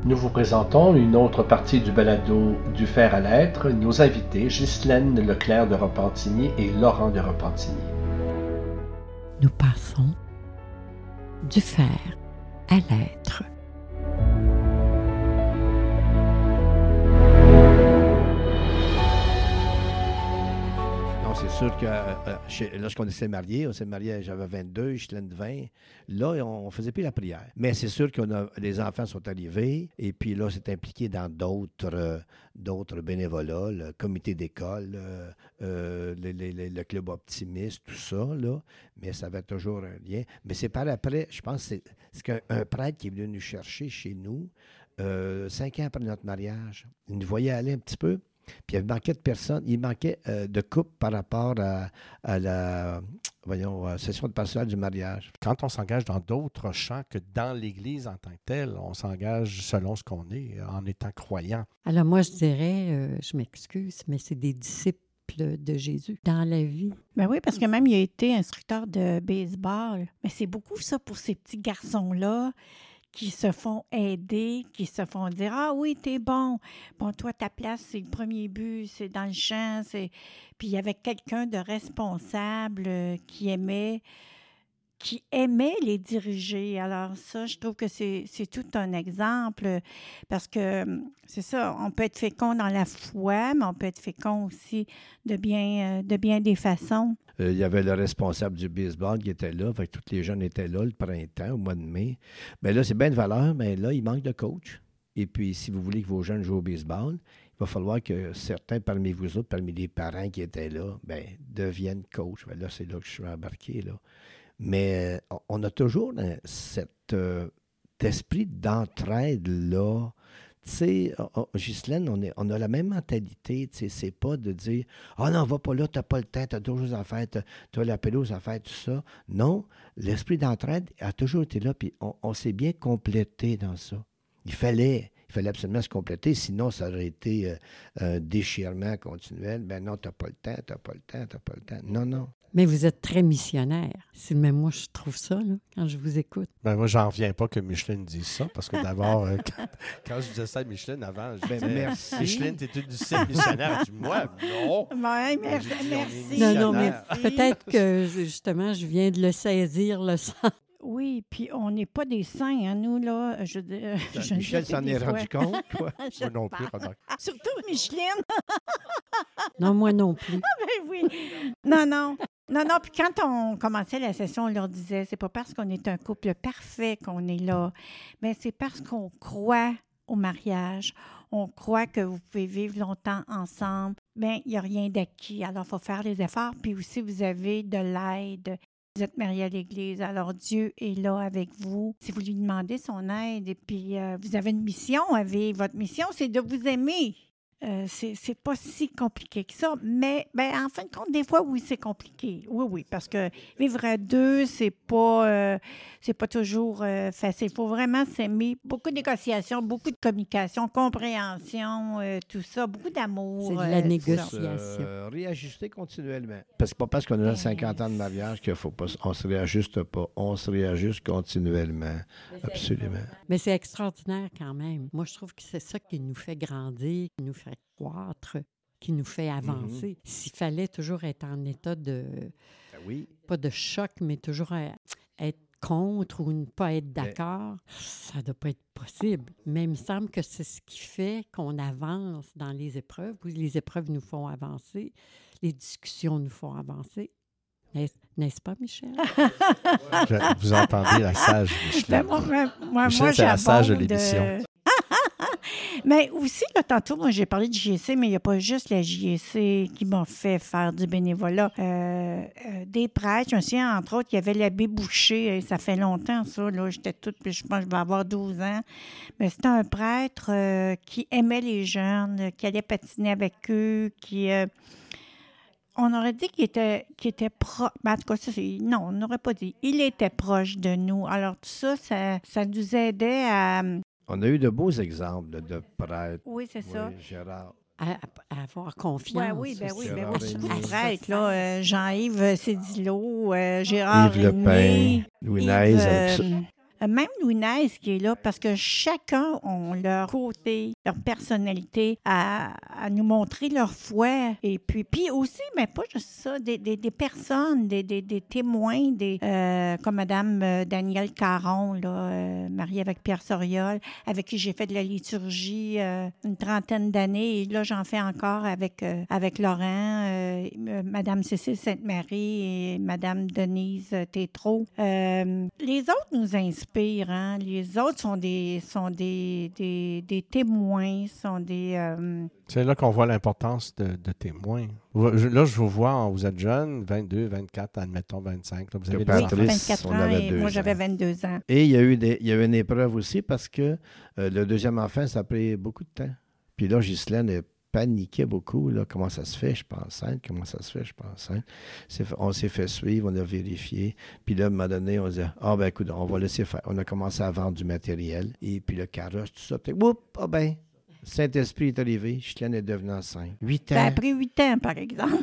Nous vous présentons une autre partie du balado du Fer à l'être, nos invités Ghislaine Leclerc de Repentigny et Laurent de Repentigny. Nous passons du fer à l'être. C'est sûr que lorsqu'on s'est mariés, j'avais 22, Ghislaine 20. Là, on ne faisait plus la prière. Mais c'est sûr que les enfants sont arrivés et puis là, c'est impliqué dans d'autres bénévolats, le comité d'école, le club optimiste, tout ça, là. Mais ça avait toujours un lien. Mais c'est par après, je pense que c'est qu'un prêtre qui est venu nous chercher chez nous 5 ans après notre mariage. Il nous voyait aller un petit peu. Puis il manquait de personnes, il manquait de couple par rapport à la session de pastorale du mariage. Quand on s'engage dans d'autres champs que dans l'Église en tant que telle, on s'engage selon ce qu'on est, en étant croyant. Alors moi, je dirais, je m'excuse, mais c'est des disciples de Jésus dans la vie. Ben oui, parce que même il a été instructeur de baseball. Mais c'est beaucoup ça pour ces petits garçons-là qui se font aider, qui se font dire « Ah oui, t'es bon. Bon, toi, ta place, c'est le premier but, c'est dans le champ. » Puis il y avait quelqu'un de responsable qui aimait les diriger. Alors ça, je trouve que c'est tout un exemple parce que c'est ça, on peut être fécond dans la foi, mais on peut être fécond aussi de bien des façons. Il y avait le responsable du baseball qui était là, fait que tous les jeunes étaient là le printemps, au mois de mai. Bien là, c'est bien de valeur, mais là, il manque de coach. Et puis, si vous voulez que vos jeunes jouent au baseball, il va falloir que certains parmi vous autres, parmi les parents qui étaient là, bien, deviennent coach. Bien là, c'est là que je suis embarqué, là. Mais on a toujours cet esprit d'entraide-là. Tu sais, Ghislaine, on a la même mentalité. Tu sais, c'est pas de dire « Ah non, va pas là, t'as pas le temps, t'as d'autres choses à faire, t'as la pelouse à faire, tout ça. » Non, l'esprit d'entraide a toujours été là, puis on s'est bien complété dans ça. Il fallait absolument se compléter, sinon ça aurait été un déchirement continuel. Ben non, t'as pas le temps. Non. Mais vous êtes très missionnaire. Même moi, je trouve ça, là, quand je vous écoute. Ben moi, j'en reviens pas que Micheline dise ça, parce que d'abord, quand je disais ça à Micheline avant, je disais merci. Micheline, t'es une disciple missionnaire. Tu dis, moi, non. Ouais, merci. Non, mais peut-être que, justement, je viens de le saisir, le sens. Oui, puis on n'est pas des saints, hein, nous, là. Michel s'en est rendu compte, quoi. Moi non plus, remarque. Surtout Micheline. Non, moi non plus. Ben oui. Non, puis quand on commençait la session, on leur disait, c'est pas parce qu'on est un couple parfait qu'on est là, mais c'est parce qu'on croit au mariage. On croit que vous pouvez vivre longtemps ensemble. Bien, il n'y a rien d'acquis. Alors, il faut faire les efforts. Puis aussi, vous avez de l'aide. Vous êtes mariés à l'Église, alors Dieu est là avec vous. Si vous lui demandez son aide, et puis vous avez une mission à vivre, votre mission, c'est de vous aimer. C'est pas si compliqué que ça, mais en fin de compte, des fois, oui, c'est compliqué. Oui, parce que vivre à deux, c'est pas toujours facile. Il faut vraiment s'aimer. Beaucoup de négociations, beaucoup de communication, compréhension, tout ça, beaucoup d'amour. C'est de la négociation. Réajuster continuellement. Parce que pas parce qu'on a 50 ans de mariage qu'il faut pas, on se réajuste pas. On se réajuste continuellement. Absolument. Mais c'est extraordinaire quand même. Moi, je trouve que c'est ça qui nous fait grandir, qui nous fait croître, qui nous fait avancer. Mm-hmm. S'il fallait toujours être en état de... oui. Pas de choc, mais toujours être contre ou ne pas être d'accord, ça ne doit pas être possible. Mais il me semble que c'est ce qui fait qu'on avance dans les épreuves. Oui, les épreuves nous font avancer, les discussions nous font avancer. N'est-ce pas, Michel? Vous entendez la sage Micheline. Micheline, c'est la sage de l'émission. Mais aussi, là, tantôt, moi, j'ai parlé de JSC, mais il n'y a pas juste la JSC qui m'a fait faire du bénévolat. Des prêtres, je me souviens, entre autres, il y avait l'abbé Boucher, ça fait longtemps, ça, là, j'étais toute, puis je pense que je vais avoir 12 ans. Mais c'était un prêtre qui aimait les jeunes, qui allait patiner avec eux, qui... on aurait dit qu'il était proche. En tout cas, non, on n'aurait pas dit. Il était proche de nous. Alors, tout ça, ça nous aidait à... On a eu de beaux exemples de prêtres. Oui, c'est ça. Gérard. À avoir confiance. Oui. Gérard prêtres, là. Jean-Yves Cédillo, Gérard Yves Lepin, Louis Naise. même Louis-Nez qui est là, parce que chacun ont leur côté, leur personnalité à nous montrer leur foi. Et puis aussi, mais pas juste ça, des personnes, des témoins, comme Mme Danielle Caron, là, mariée avec Pierre Soriol, avec qui j'ai fait de la liturgie une trentaine d'années. Et là, j'en fais encore avec Laurent, Mme Cécile Sainte-Marie et Mme Denise Tétrault. Les autres nous inspirent. Hein? Les autres sont des témoins, sont des... C'est là qu'on voit l'importance de témoins. Là, je vous vois, vous êtes jeune, 22, 24, admettons 25. Là, vous avez Patrice, des enfants. 24 ans et moi, j'avais 22 ans. Et il y a eu une épreuve aussi parce que le deuxième enfant, ça a pris beaucoup de temps. Puis là, Ghislaine est paniquait beaucoup. Là, comment ça se fait? Je suis pas enceinte. Comment ça se fait? Je suis pas enceinte. On s'est fait suivre, on a vérifié. Puis là, à un moment donné, on disait, écoute, on va laisser faire. On a commencé à vendre du matériel. Et puis le carrosse, tout ça. Puis, Saint-Esprit est arrivé. Ghislaine est devenue enceinte. 8 ans. Ça a pris 8 ans, par exemple.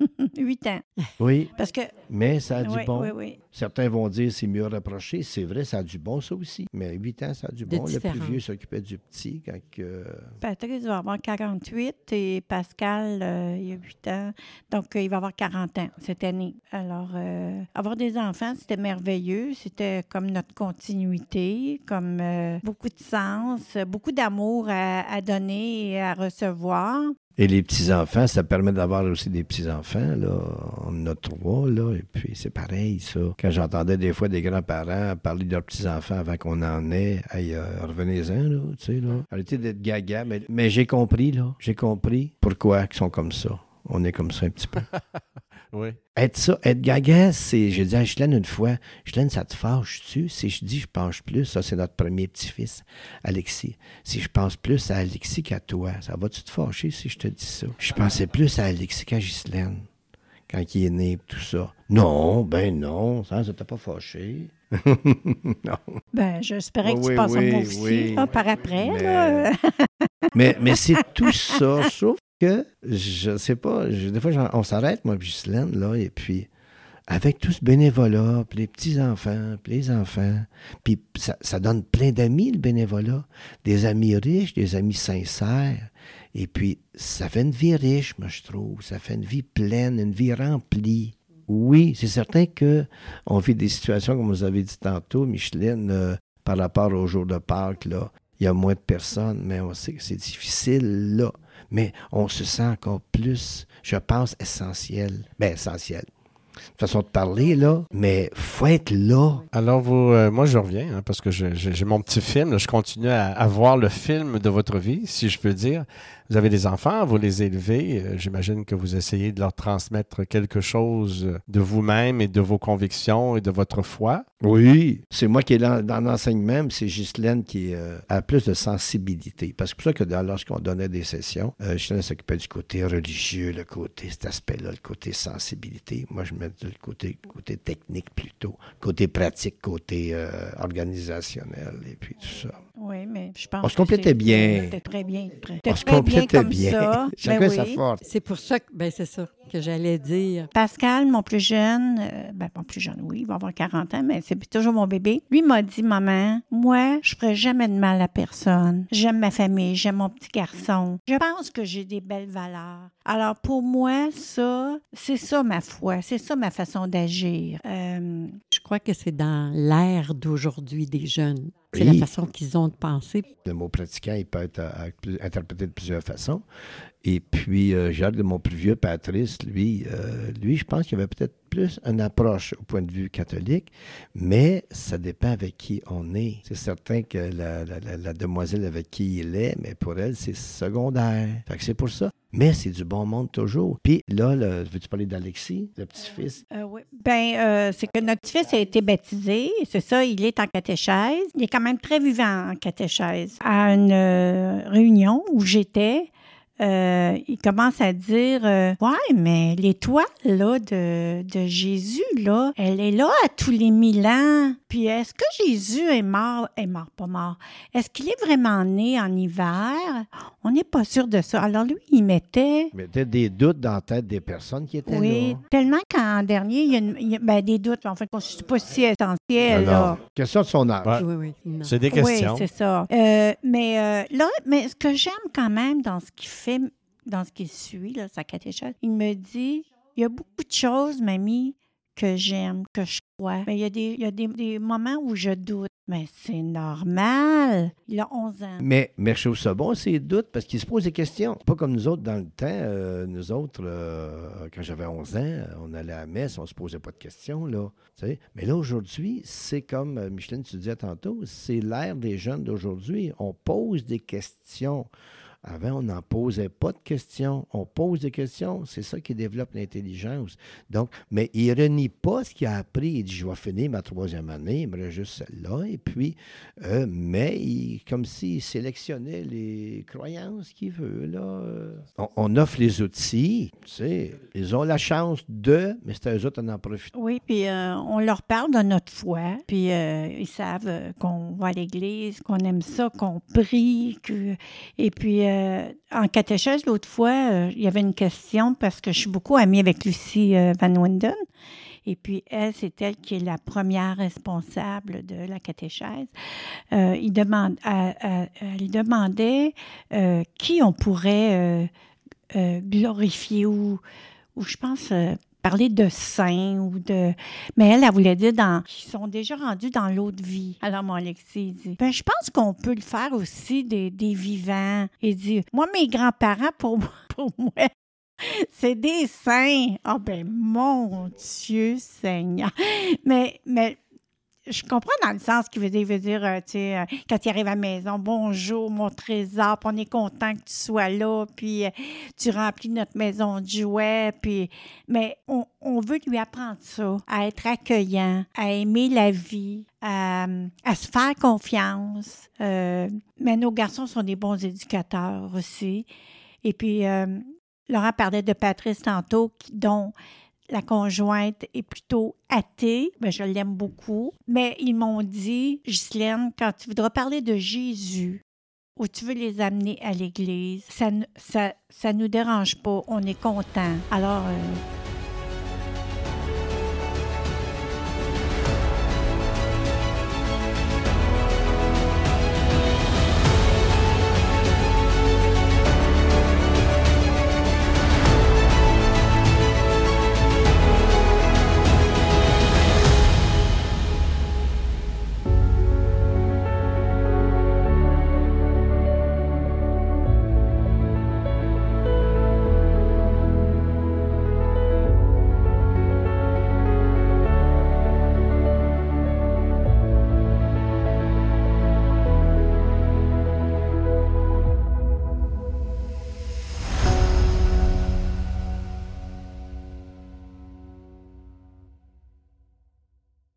8 ans. Oui. Parce que... Mais ça a du bon. Oui. Certains vont dire c'est mieux rapproché. C'est vrai, ça a du bon, ça aussi. Mais 8 ans, ça a du bon. Le plus vieux s'occupait du petit quand Patrice va avoir 48 et Pascal, il a 8 ans. Donc, il va avoir 40 ans cette année. Alors, avoir des enfants, c'était merveilleux. C'était comme notre continuité, comme beaucoup de sens, beaucoup d'amour à donner et à recevoir. Et les petits-enfants, ça permet d'avoir aussi des petits-enfants, là. On en a 3, là, et puis c'est pareil, ça. Quand j'entendais des fois des grands-parents parler de leurs petits-enfants avant qu'on en ait, revenez-en, là, tu sais, là. Arrêtez d'être gaga, mais j'ai compris, là. J'ai compris pourquoi ils sont comme ça. On est comme ça un petit peu. Oui. Être gaga, j'ai dit à Ghislaine une fois, Ghislaine, ça te fâche-tu? Si je dis je pense plus, ça c'est notre premier petit-fils, Alexis. Si je pense plus à Alexis qu'à toi, ça va-tu te fâcher si je te dis ça? Je pensais plus à Alexis qu'à Ghislaine, quand il est né, tout ça. Non, ça t'a pas fâché. Non. Ben, j'espérais que tu passes un mot aussi, là, par après. Là. mais c'est tout ça, sauf que, je sais pas, des fois, on s'arrête, moi, Ghislaine, là, et puis, avec tout ce bénévolat, puis les petits-enfants, puis les enfants, puis ça donne plein d'amis, le bénévolat. Des amis riches, des amis sincères. Et puis, ça fait une vie riche, moi, je trouve. Ça fait une vie pleine, une vie remplie. Oui, c'est certain qu'on vit des situations, comme vous avez dit tantôt, Micheline, par rapport au jour de Pâques, là, il y a moins de personnes, mais on sait que c'est difficile, là. Mais on se sent encore plus, je pense, essentiel. Bien, essentiel. Façon de parler, là, mais faut être là. Alors, moi, je reviens, parce que j'ai mon petit film. Là, je continue à voir le film de votre vie, si je peux dire. Vous avez des enfants, vous les élevez. J'imagine que vous essayez de leur transmettre quelque chose de vous-même et de vos convictions et de votre foi. Oui, c'est moi qui est dans l'enseignement, mais c'est Ghislaine qui a plus de sensibilité. Parce que c'est pour ça que lorsqu'on donnait des sessions, Ghislaine s'occupait du côté religieux, cet aspect-là, le côté sensibilité. Moi, je mets le côté technique plutôt, côté pratique, côté organisationnel et puis tout ça. Oui, mais je pense on se complétait bien. C'était très bien. On se complétait bien. Ça. Chacun sa force. C'est pour ça que, c'est ça que j'allais dire. Pascal, mon plus jeune, oui, il va avoir 40 ans, mais c'est toujours mon bébé. Lui m'a dit, maman, moi, je ferai jamais de mal à personne. J'aime ma famille, j'aime mon petit garçon. Je pense que j'ai des belles valeurs. Alors, pour moi, c'est ça ma foi, c'est ça ma façon d'agir. Je crois que c'est dans l'ère d'aujourd'hui des jeunes. C'est oui. la façon qu'ils ont de penser. Le mot pratiquant, il peut être interprété de plusieurs façons. Et puis, j'ai hâte de mon plus vieux, Patrice, lui, je pense qu'il avait peut-être plus une approche au point de vue catholique, mais ça dépend avec qui on est. C'est certain que la demoiselle avec qui il est, mais pour elle, c'est secondaire. Fait que c'est pour ça. Mais c'est du bon monde toujours. Puis là, veux-tu parler d'Alexis, le petit-fils? Oui. C'est que notre petit-fils a été baptisé. C'est ça, il est en catéchèse. Il est quand même très vivant en catéchèse. À une réunion où j'étais, il commence à dire ouais, mais l'étoile là, de Jésus, là, elle est là à tous les 1000 ans. Puis est-ce que Jésus est mort, pas mort? Est-ce qu'il est vraiment né en hiver? On n'est pas sûr de ça. Alors lui, il mettait... Il mettait des doutes dans la tête des personnes qui étaient Oui, là. tellement qu'en dernier, il y a des doutes. En fait, je ne suis pas si essentiel. Alors, Là. question de son âge. Ouais. Oui, non. C'est des questions. Oui, c'est ça. Mais ce que j'aime quand même dans ce qu'il fait, dans ce qu'il suit, là, sa catéchèse, il me dit, il y a beaucoup de choses, mamie, que j'aime, que je crois. Mais il y a des moments où je doute. Mais c'est normal. Il a 11 ans. Mais je trouve ça bon, ces doutes, parce qu'il se pose des questions. Pas comme nous autres dans le temps. Nous autres, quand j'avais 11 ans, on allait à la messe, on se posait pas de questions. Là, tu sais. Mais là, aujourd'hui, c'est comme Micheline, tu disais tantôt, c'est l'ère des jeunes d'aujourd'hui. On pose des questions. Avant, on n'en posait pas de questions. On pose des questions. C'est ça qui développe l'intelligence. Donc, mais il ne renie pas ce qu'il a appris. Il dit, je vais finir ma 3e année, il me reste juste celle-là. Et puis, comme s'il sélectionnait les croyances qu'il veut. Là. On offre les outils. Tu sais, ils ont la chance mais c'est à eux autres d'en profiter. Oui, puis on leur parle de notre foi. Puis ils savent qu'on va à l'église, qu'on aime ça, qu'on prie. Et puis, en catéchèse, l'autre fois, il y avait une question parce que je suis beaucoup amie avec Lucie Van Winden. Et puis, elle, c'est elle qui est la première responsable de la catéchèse. Elle demandait qui on pourrait glorifier ou je pense... parler de saints ou de... Mais elle voulait dire qu'ils sont déjà rendus dans l'autre vie. Alors, mon Alexis dit, je pense qu'on peut le faire aussi des vivants. Il dit, moi, mes grands-parents, pour moi, c'est des saints. Ah mon Dieu Seigneur. Mais je comprends dans le sens qu'il veut dire, tu sais, quand il arrive à la maison, bonjour, mon trésor, puis on est content que tu sois là, puis tu remplis notre maison de jouets, mais on veut lui apprendre ça, à être accueillant, à aimer la vie, à se faire confiance. Mais nos garçons sont des bons éducateurs aussi. Et puis, Laurent parlait de Patrice tantôt, dont la conjointe est plutôt athée. Bien, je l'aime beaucoup. Mais ils m'ont dit, Ghislaine, quand tu voudras parler de Jésus ou tu veux les amener à l'église, ça nous dérange pas. On est content. Alors,